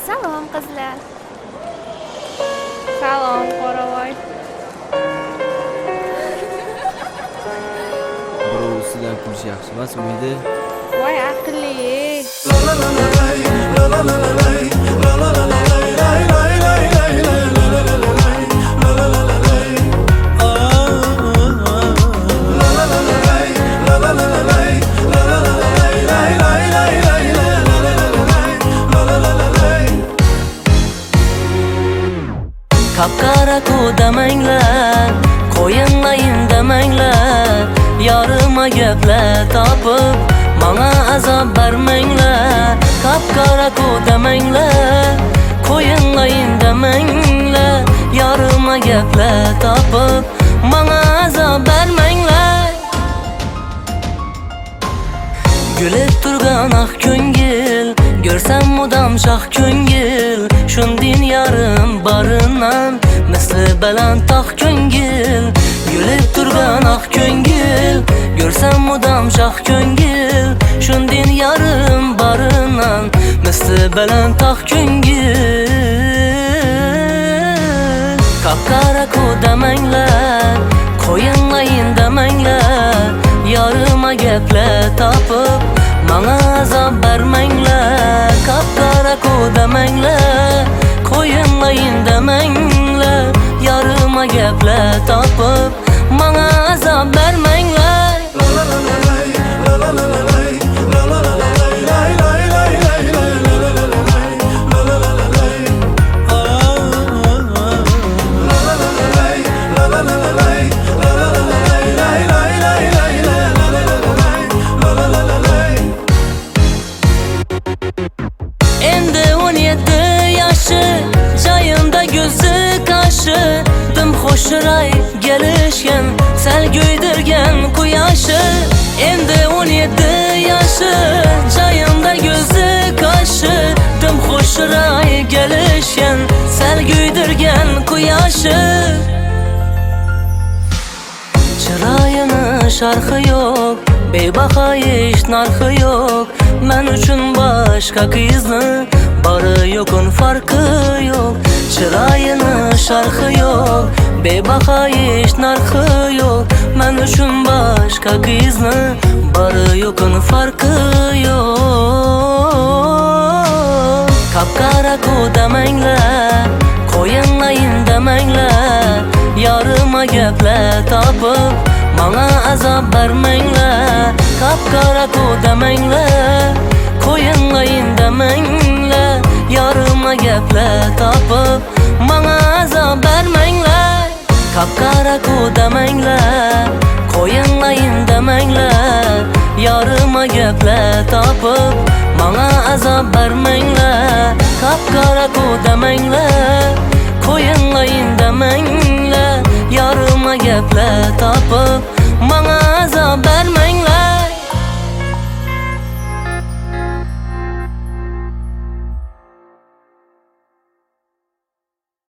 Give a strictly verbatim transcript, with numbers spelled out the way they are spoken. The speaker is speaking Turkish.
Salom qizlar. Salom qoravoy. Birovsidan kulish yaxshi emas uyda. Voy aqlli. Kapkara demanglar, qo'yinlayin demanglar, yarıma gaplar topib, mana azob bermanglar. Kapkara demanglar, qo'yinlayin demanglar, yarıma gaplar topib, mana azob bermanglar. Gülüp turgan ah ko'ngil, görsem mudam şah ko'ngil, shundin yarım barınan misli baland tog' ko'ngil. Gülüp turgan ah ko'ngil, görsem mudam şah ko'ngil, shundin yarım barınan misli baland tog' ko'ngil. Kapkara demanglar, qo'yinlayin demanglar, yarıma gaplar topib, mana azob bermanglar. Kapkara demanglar, qo'yinlayin demanglar, yarıma gaplar topib, mana azob bermanglar. Endi on yetti yaşı, jayimda gözü kaşı, dim xo'shiray gelishgan, sal guydirgan quyoshi. Endi on yetti yaşı, jayimda gözü kaşı, dim xo'shiray gelishgan, sal guydirgan quyoshi. Chiroyini sharhi yo'q, bebaho ish narxi yo'q, men uchun boshqa qizni bari yo'qun farqi yo'q. Chiroyini sharhi yo'q, bebaho ish narxi yo'q, men uchun boshqa qizni bari yo'qun farqi yo'q. Kapkara demanglar, qo'yinlayin demanglar, yarıma gaplar topib, mana azob bermanglar. Kapkara demanglar, qo'yinlayin demanglar, yarıma gaplar topib, mana azob bermanglar. Kapkara demanglar, qo'yinlayin demanglar, yarıma gaplar topib, mana azob bermanglar. Kapkara demanglar, qo'yinlayin demanglar, yarıma gaplar topib, mana